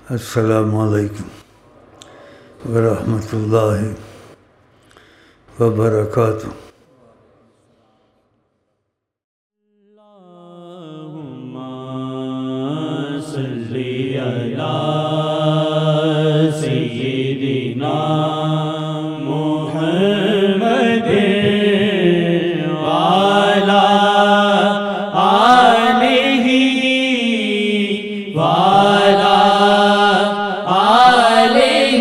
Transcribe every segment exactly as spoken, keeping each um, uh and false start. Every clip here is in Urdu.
السلام علیکم ورحمۃ اللہ وبرکاتہ. اللہم صلی علی سیدنا محمد وعلی آلہ وعلی آلہ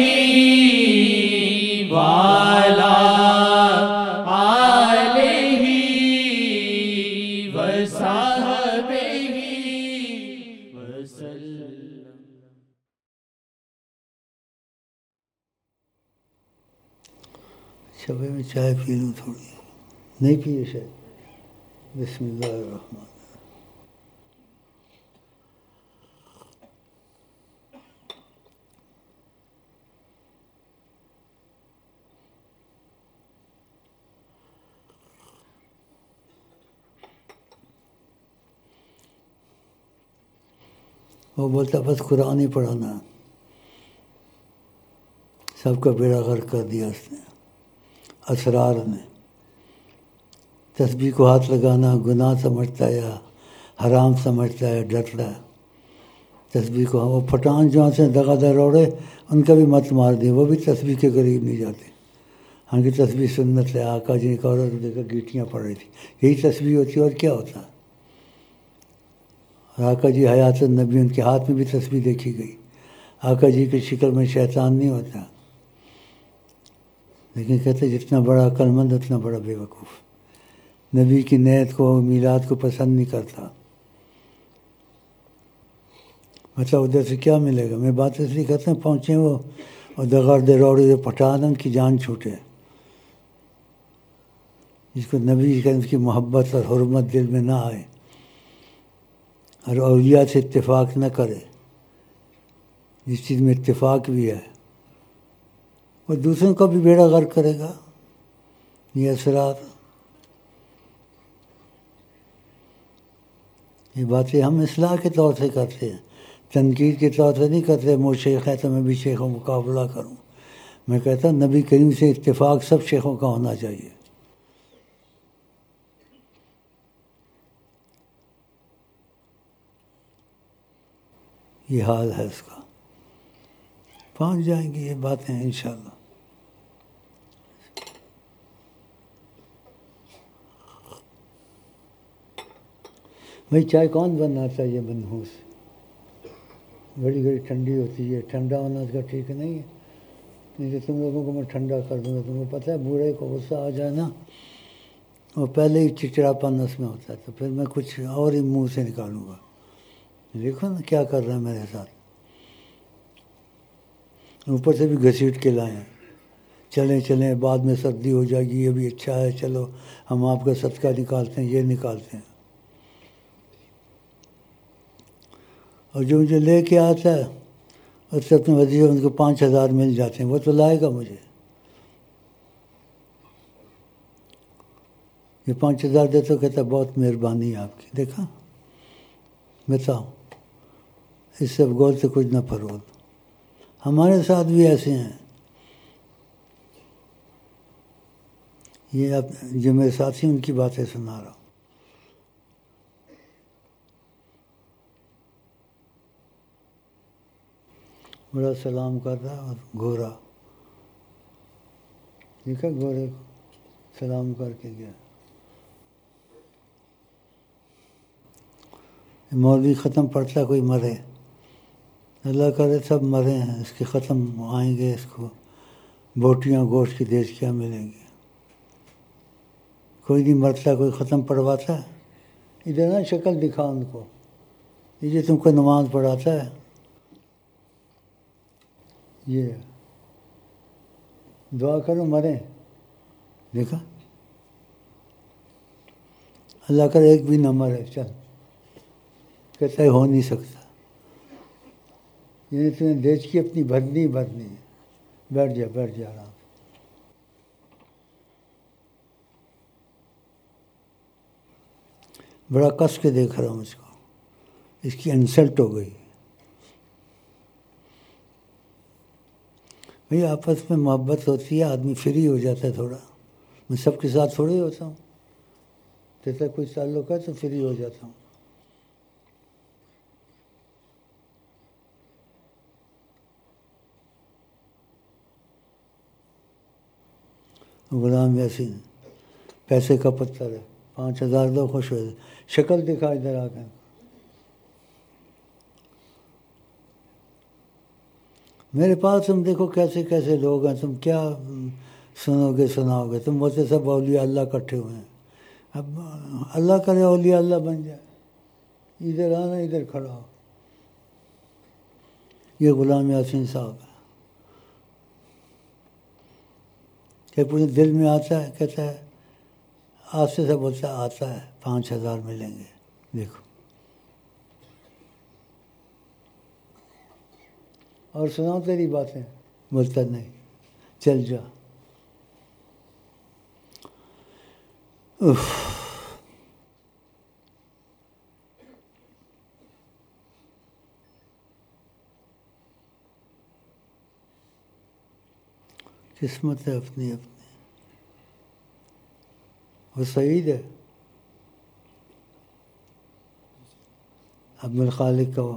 وعلی آلہ وصحبہ وسلم. شبے میں چائے پی لوں تھوڑی. نہیں پیے شاید. بسم اللہ الرحمن الرحیم. وہ بولتا بس قرآن ہی پڑھانا. سب کا بیڑا غرق کر دیا اس نے، اسرار نے. تسبیح کو ہاتھ لگانا گناہ سمجھتا ہے یا حرام سمجھتا ہے، ڈرتا ہے. تسبیح کو وہ پٹھان جہاں سے دگا دروڑے ان کا بھی مت مار دیں، وہ بھی تسبیح کے قریب نہیں جاتے. ہاں کہ تسبیح سنت ہے. آقا جی ایک عورت دیکھ کر گیٹیاں پڑ رہی تھی، یہی تسبیح ہوتی ہے اور کیا ہوتا ہے. آقا جی حیات النبی، ان کے ہاتھ میں بھی تسبیح دیکھی گئی. آقا جی کی شکل میں شیطان نہیں ہوتا، لیکن کہتے جتنا بڑا عقل مند اتنا بڑا بے وقوف. نبی کی نیت کو میلاد کو پسند نہیں کرتا. مطلب ادھر سے کیا ملے گا. میں بات اس لیے کرتے ہیں پہنچے وہ اور دغڑ دروڑے پٹھان ان کی جان چھوٹے. جس کو نبی کی محبت اور حرمت دل میں نہ آئے اور اولیاء سے اتفاق نہ کرے، جس چیز میں اتفاق بھی ہے وہ دوسروں کا بھی بیڑا غرق کرے گا. یہ اثرات، یہ باتیں ہم اصلاح کے طور سے کرتے ہیں، تنقید کے طور سے نہیں کرتے. وہ شیخ ہے تو میں بھی شیخوں مقابلہ کروں. میں کہتا ہوں نبی کریم سے اتفاق سب شیخوں کا ہونا چاہیے. یہ حال ہے اس کا. پہنچ جائیں گی یہ باتیں انشاءاللہ. بھائی چائے کون بناتا ہے یہ منحوس؟ بڑی بڑی ٹھنڈی ہوتی ہے. ٹھنڈا ہونا اس کا ٹھیک نہیں ہے. نہیں تو تم لوگوں کو میں ٹھنڈا کر دوں گا. تمہیں پتہ ہے بوڑھے کو غصہ آ جائے نا، وہ پہلے ہی چچڑاپن اس میں ہوتا ہے، تو پھر میں کچھ اور ہی منہ سے نکالوں گا. دیکھو نا کیا کر رہا ہے میرے ساتھ. اوپر سے بھی گھسیٹ کے لائے ہیں. چلیں چلیں بعد میں سردی ہو جائے گی، یہ بھی اچھا ہے، چلو ہم آپ کا صدقہ نکالتے ہیں. یہ نکالتے ہیں. اور جو مجھے لے کے آتا ہے اس سے اپنے وظیفے ان کو پانچ ہزار مل جاتے ہیں، وہ تو لائے گا مجھے. یہ پانچ ہزار دے تو کہتا بہت مہربانی ہے آپ کی. دیکھا بتاؤ، اس سے گول سے کچھ نہ پھرول. ہمارے ساتھ بھی ایسے ہیں. یہ اب جو میرے ساتھی ان کی باتیں سنا رہا ہوں. بڑا سلام کر رہا اور گورا، دیکھا گورے کو سلام کر کے گیا. مولوی ختم پڑتا کوئی مرے، اللہ کرے سب مرے ہیں. اس کے ختم آئیں گے، اس کو بوٹیاں گوشت کی دیش کیا ملیں گی. کوئی نہیں مرتا، کوئی ختم پڑھواتا ہے. ادھر نا شکل دکھا ان کو، یہ تم کو نماز پڑھاتا ہے. یہ دعا کرو مریں. دیکھا اللہ کرے ایک بھی نہ مرے. چل کہتا ہے ہو نہیں سکتا. یعنی تمہیں دیش کی اپنی بھرنی بھرنی ہے. بیٹھ جا بیٹھ جا آرام. بڑا کس کے دیکھ رہا ہوں اس کو. اس کی انسلٹ ہو گئی. بھئی آپس میں محبت ہوتی ہے، آدمی فری ہو جاتا ہے تھوڑا. میں سب کے ساتھ تھوڑے ہوتا ہوں، جیسا کوئی تعلق ہے تو فری ہو جاتا ہوں. غلام یاسین پیسے کا پتھر ہے، پانچ ہزار دو خوش ہو جائے. شکل دکھا ادھر آ کے. میرے پاس تم دیکھو کیسے کیسے لوگ ہیں، تم کیا سنو گے سناؤ گے. تم بولتے سب اولیاء اللہ کٹھے ہوئے ہیں. اب اللہ کرے اولیاء اللہ بن جائے. ادھر آنا، ادھر کھڑا ہو. یہ غلام یاسین صاحب ہے کہ پورے دل میں آتا ہے، کہتا ہے آستے سے بولتا ہے آتا ہے پانچ ہزار ملیں گے. دیکھو اور سناؤ تیری باتیں، بولتا نہیں چل جا. اف قسمت ہے اپنی اپنی. وہ سعید ہے عبد الخالق کا. وہ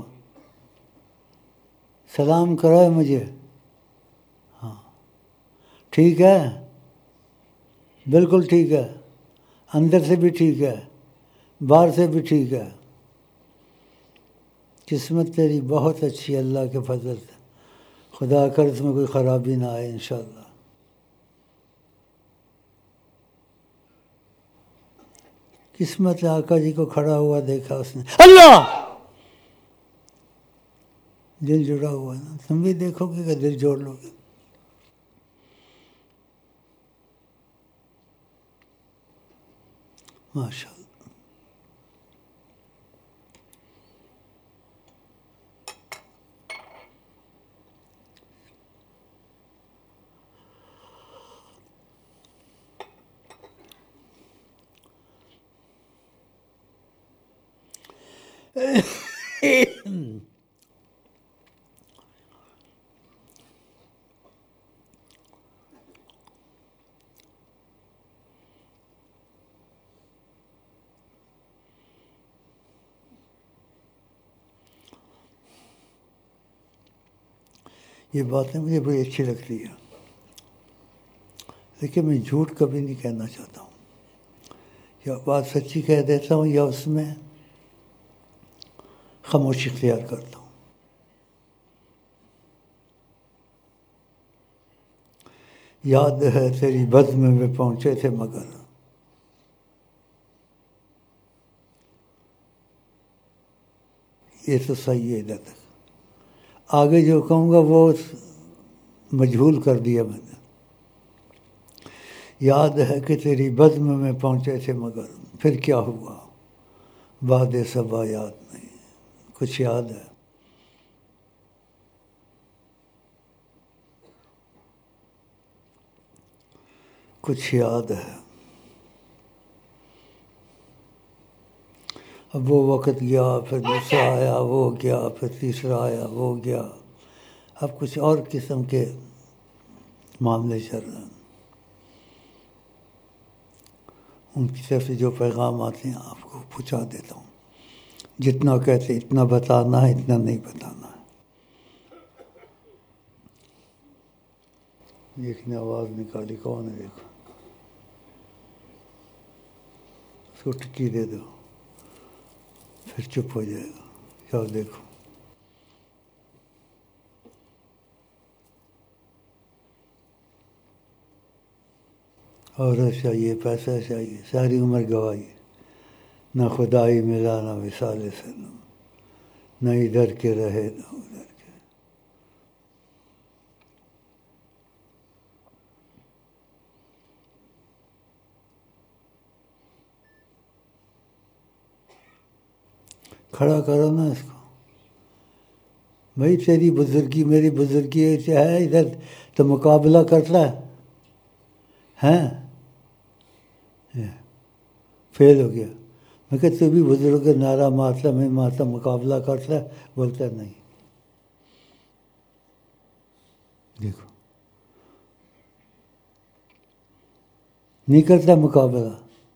سلام کرو ہے مجھے. ہاں ٹھیک ہے، بالکل ٹھیک ہے، اندر سے بھی ٹھیک ہے، باہر سے بھی ٹھیک ہے. قسمت تیری بہت اچھی ہے اللہ کے فضل سے. خدا کر اس میں کوئی خرابی نہ آئے انشاءاللہ. قسمت آقا جی کو کھڑا ہوا دیکھا اس نے، اللہ دل جڑا ہوا ہے نا. تم بھی دیکھو گے کہ دل جوڑ لو گے. ماشاء اللہ. یہ باتیں مجھے بڑی اچھی لگتی ہیں، لیکن میں جھوٹ کبھی نہیں کہنا چاہتا ہوں. یا بات سچی کہہ دیتا ہوں یا اس میں خاموشی اختیار کرتا ہوں. یاد ہے تیری بزم میں پہنچے تھے مگر یہ تو صحیح ہے. ادھر تک آگے جو کہوں گا وہ مجہول کر دیا میں نے. یاد ہے کہ تیری بزم میں پہنچے تھے مگر پھر کیا ہوا، بعد صبا یاد نہیں. کچھ یاد ہے؟ کچھ یاد ہے؟ اب وہ وقت گیا، پھر دوسرا آیا وہ گیا، پھر تیسرا آیا وہ گیا. اب کچھ اور قسم کے معاملے چل رہے ہیں. ان کی طرف سے جو پیغام آتے ہیں آپ کو پہنچا دیتا ہوں. جتنا کہتے اتنا بتانا ہے، اتنا نہیں بتانا ہے. ایک نے آواز نکالی، کون ہے دیکھو. اس کو ٹکی دے دو پھر چپ ہو جائے گا. کیا دیکھو عورت چاہیے، پیسہ چاہیے، ساری عمر گوائی. نہ خدائی ملا نہ وصال سنم، نہ ادھر کے رہے نہ ادھر کے. کھڑا کرو نا اس کو. بھائی تیری بزرگی میری بزرگی ہے، ادھر تو مقابلہ کرتا ہے ہیں. فیل ہو گیا. میں کہ تو بھی بزرگ نعرہ مارتا، میں مارتا، مقابلہ کرتا ہے. بولتا نہیں. دیکھو نہیں کرتا مقابلہ.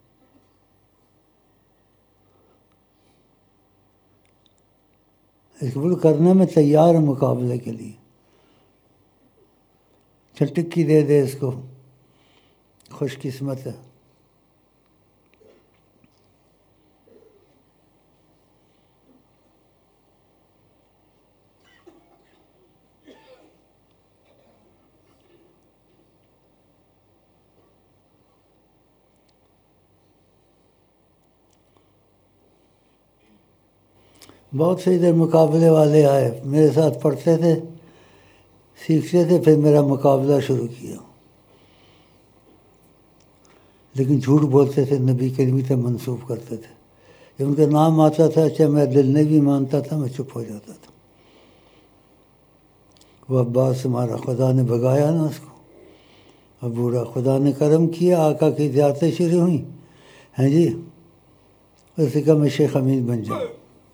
اقبال کرنے میں تیار ہے مقابلے کے لیے. چل ٹکی دے دے اس کو، خوش قسمت ہے. بہت سے ادھر مقابلے والے آئے، میرے ساتھ پڑھتے تھے، سیکھتے تھے، پھر میرا مقابلہ شروع کیا. لیکن جھوٹ بولتے تھے، نبی کریم سے منسوب کرتے تھے. جب ان کا نام آتا تھا، چاہے میں دل نہیں بھی مانتا تھا، میں چپ ہو جاتا تھا. وہ عباس ہمارا خدا نے بھگایا نا اس کو، اب بوڑھا خدا نے کرم کیا، آقا کی زیارتیں شروع ہوئیں ہیں جی. اسی کا میں شیخ امین بن جاؤں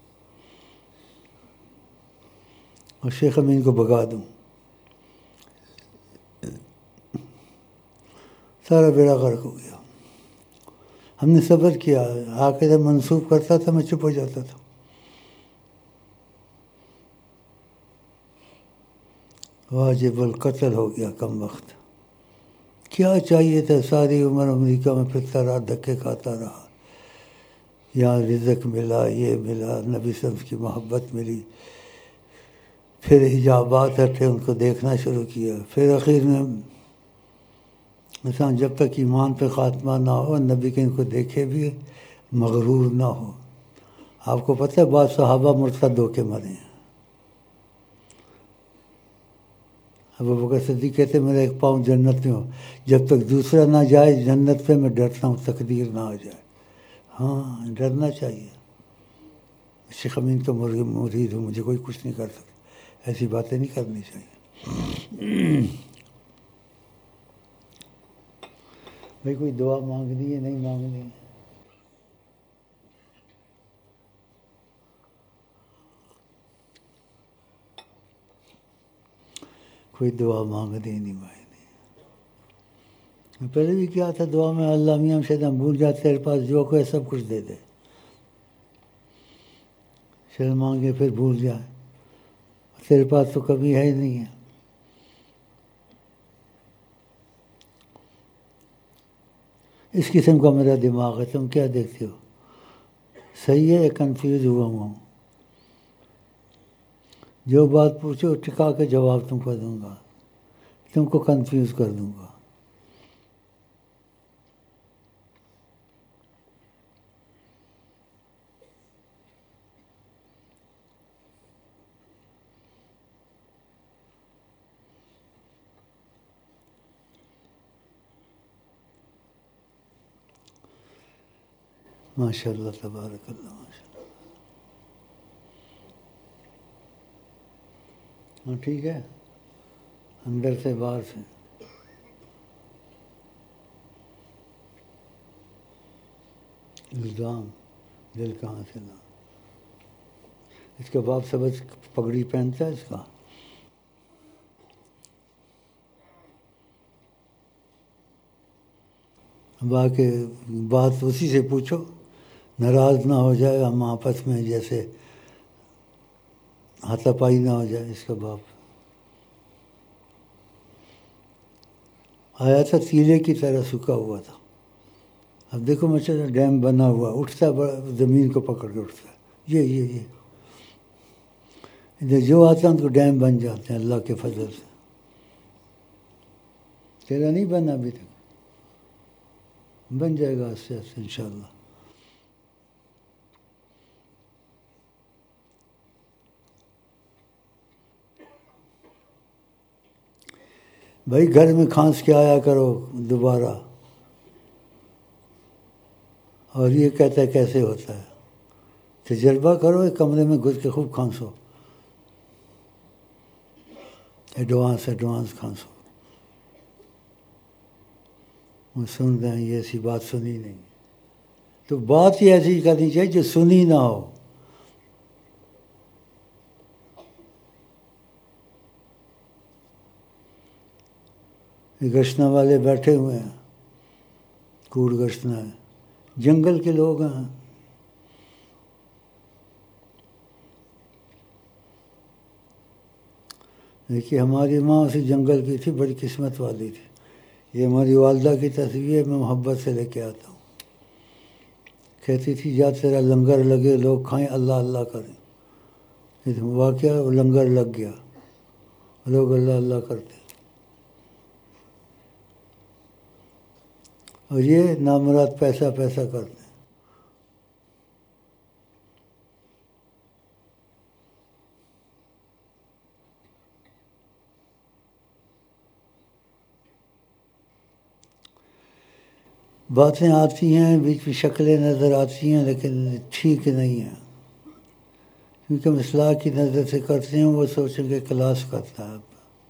اور شیخ امین کو بھگا دوں، سارا بیڑا غرق ہو گیا. ہم نے صبر کیا، آ کے جب منسوخ کرتا تھا میں چپ ہو جاتا تھا. واجب القتل ہو گیا کم وقت. کیا چاہیے تھا؟ ساری عمر امریکہ میں پھرتا رہا، دھکے کھاتا رہا، یہاں رزق ملا، یہ ملا، نبی صلی اللہ علیہ وسلم کی محبت ملی، پھر حجابات ہٹے، ان کو دیکھنا شروع کیا. پھر آخر میں انسان جب تک ایمان پہ خاتمہ نہ ہو، نبی کے ان کو دیکھے بھی مغرور نہ ہو. آپ کو پتہ ہے بعض صحابہ مرتد ہو کے مرے ہیں. ابو بکر صدیق کہتے میرا ایک پاؤں جنت میں ہو، جب تک دوسرا نہ جائے جنت پہ میں ڈرتا ہوں تقدیر نہ آ جائے. ہاں ڈرنا چاہیے. شیخ امین کا مرید ہوں، مجھے کوئی کچھ نہیں کر سکتا. ایسی باتیں نہیں کرنی چاہیے. بھائی کوئی دعا مانگنی ہے نہیں مانگنی ہے؟ کوئی دعا مانگنی نہیں مانگنی. میں پہلے بھی کیا تھا دعا میں، اللہ میاں شیطان بھول جاتے تیرے پاس جو کوئی سب کچھ دے دے. شر مانگے پھر بھول جائے، تیرے پاس تو کبھی ہے ہی نہیں ہے. اس قسم کا میرا دماغ ہے. تم کیا دیکھتے ہو؟ صحیح ہے یا کنفیوز ہوا ہوں؟ جو بات پوچھو ٹکا کے جواب تم کو دوں گا، تم کو کنفیوز کر دوں گا. ماشاء اللہ تبارک اللہ. ماشاء اللہ. ہاں ٹھیک ہے، اندر سے باہر سے. الزام دل کہاں سے لا؟ اس کا باپ سبز پگڑی پہنتا ہے اس کا. باقی بات اسی سے پوچھو، ناراض نہ ہو جائے، ہم آپس میں جیسے ہاتھا پائی نہ ہو جائے. اس کا باپ آیا تھا تیلے کی طرح سکا ہوا تھا. اب دیکھو مچھر ڈیم بنا ہوا، اٹھتا ہے بڑا، زمین کو پکڑ کے اٹھتا ہے. یہ یہ یہ ادھر جو آتا ہے ان کو ڈیم بن جاتے ہیں اللہ کے فضل سے. تیرا نہیں بنا ابھی تک، بن جائے گا آہستہ آہستہ انشاءاللہ. بھائی گھر میں کھانس کے آیا کرو دوبارہ، اور یہ کہتا ہے کیسے ہوتا ہے. تجربہ کرو، ایک کمرے میں گھس کے خوب کھانسو، ایڈوانس ایڈوانس کھانسو. وہ سن رہے ہیں یہ ایسی بات سنی نہیں، تو بات ہی ایسی کرنی چاہیے جو سنی نہ ہو. گشنا والے بیٹھے ہوئے ہیں، کوڑ گشتنا ہے، جنگل کے لوگ ہیں. دیکھیے ہماری ماں اسی جنگل کی تھی، بڑی قسمت والی تھی. یہ ہماری والدہ کی تصویر میں محبت سے لے کے آتا ہوں. کہتی تھی جا تیرا لنگر لگے لوگ کھائیں اللہ اللہ کریں. واقعہ وہ لنگر لگ گیا، لوگ اللہ اللہ کرتے. اور یہ نامراد پیسہ پیسہ کرتے ہیں. باتیں آتی ہیں بیچ میں، شکلیں نظر آتی ہیں لیکن ٹھیک نہیں ہیں، کیونکہ ہم اصلاح کی نظر سے کرتے ہیں. وہ سوچیں گے کلاس کرتا ہے،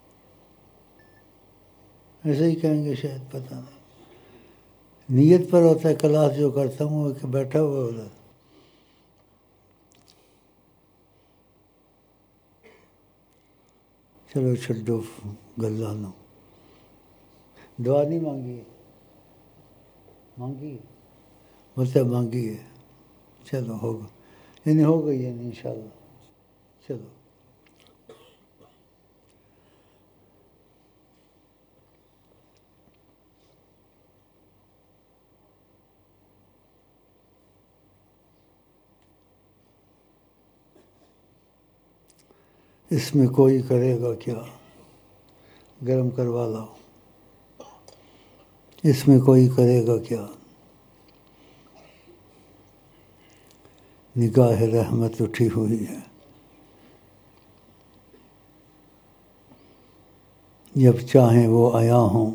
ایسے ہی کہیں گے شاید، پتہ نہیں. نیت پر ہوتا ہے کلاس جو کرتا ہوں وہ کہ بیٹھا ہوا ہوتا. چلو چھڈو گلا نو. دعا نہیں مانگی، مانگی بولتا مانگی ہے. چلو ہوگا، یعنی ہو گئی ہے انشاءاللہ. چلو اس میں کوئی کرے گا کیا، گرم کروا لاؤ. اس میں کوئی کرے گا کیا، نگاہ رحمت اٹھی ہوئی ہے. جب چاہیں وہ عیاں ہوں،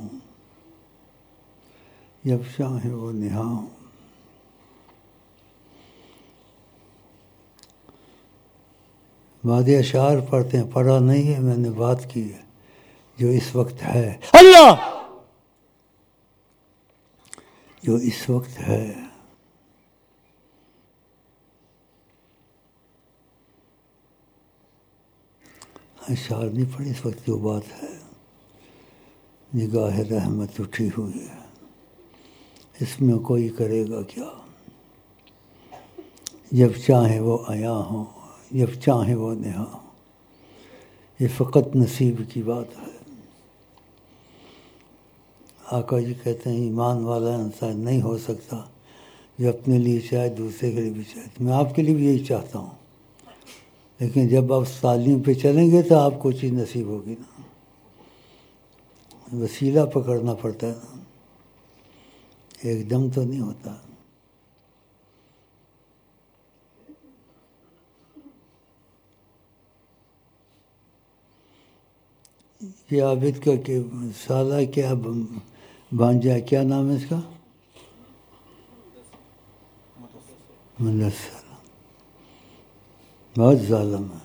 جب چاہیں وہ نہاں ہوں. بعض اشعار پڑھتے ہیں، پڑھا نہیں ہے میں نے، بات کی ہے. جو اس وقت ہے اللہ، جو اس وقت ہے اشعار نہیں پڑھی. اس وقت جو بات ہے، نگاہ رحمت اٹھی ہوئی ہے. اس میں کوئی کرے گا کیا، جب چاہیں وہ عیاں ہوں، جب چاہیں وہ نہاں ہوں. یہ فقط نصیب کی بات ہے. آقا جی کہتے ہیں ایمان والا انسان نہیں ہو سکتا جو اپنے لیے چاہے دوسرے کے لیے بھی چاہے. میں آپ کے لیے بھی یہی چاہتا ہوں، لیکن جب آپ تعلیم پہ چلیں گے تو آپ کو چیز نصیب ہوگی نا. وسیلہ پکڑنا پڑتا ہے نا، ایک دم تو نہیں ہوتا. یہ عابد کا کہ سالہ کیا بانجا، کیا نام ہے اس کا؟ مدثر. بہت ظالم ہے.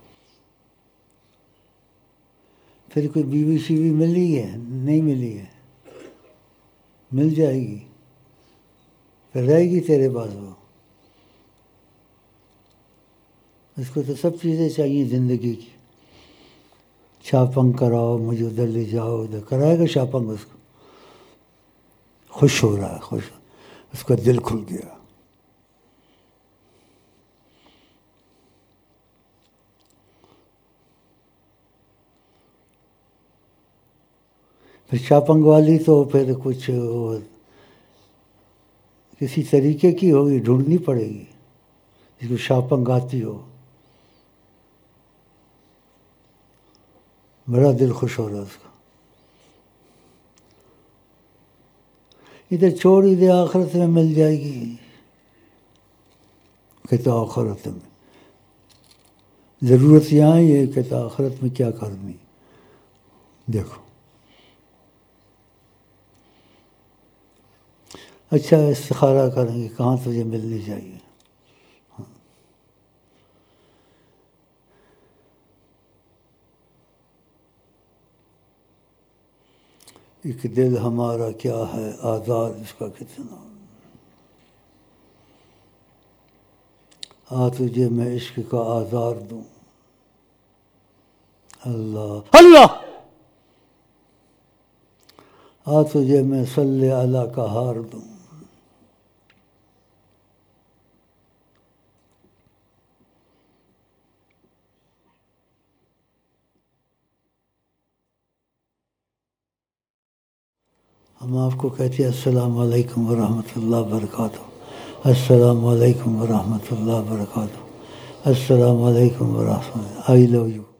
پھر کوئی بیوی شیوی ملی ہے؟ نہیں ملی ہے. مل جائے گی، پھر رہے گی تیرے پاس وہ. اس کو تو سب چیزیں چاہیے زندگی کی. شاپنگ کراؤ، مجھے ادھر لے جاؤ، ادھر کرائے گا شاپنگ. اس کو خوش ہو رہا ہے، خوش، اس کا دل کھل گیا. پھر شاپنگ والی تو پھر کچھ کسی طریقے کی ہوگی، ڈھونڈنی پڑے گی جس کو شاپنگ آتی ہو. بڑا دل خوش ہو رہا اس کا. ادھر چھوڑ ہی دے، آخرت میں مل جائے گی. کہتا آخرت میں ضرورت یہاں یہ کہتا آخرت میں کیا کرنی. دیکھو اچھا استخارہ کریں گے کہاں تجھے ملنی چاہیے. ایک دل ہمارا کیا ہے آزار اس کا کتنا. آ تجھے میں عشق کا آزار دوں. اللہ اللہ آ تجھے میں صلی علی کا ہار دوں. ہم آپ کو کہتے ہیں السلام علیکم ورحمۃ اللہ وبرکاتہ. السلام علیکم ورحمۃ اللہ وبرکاتہ. السلام علیکم ورحمۃ اللہ. آئی لو یو.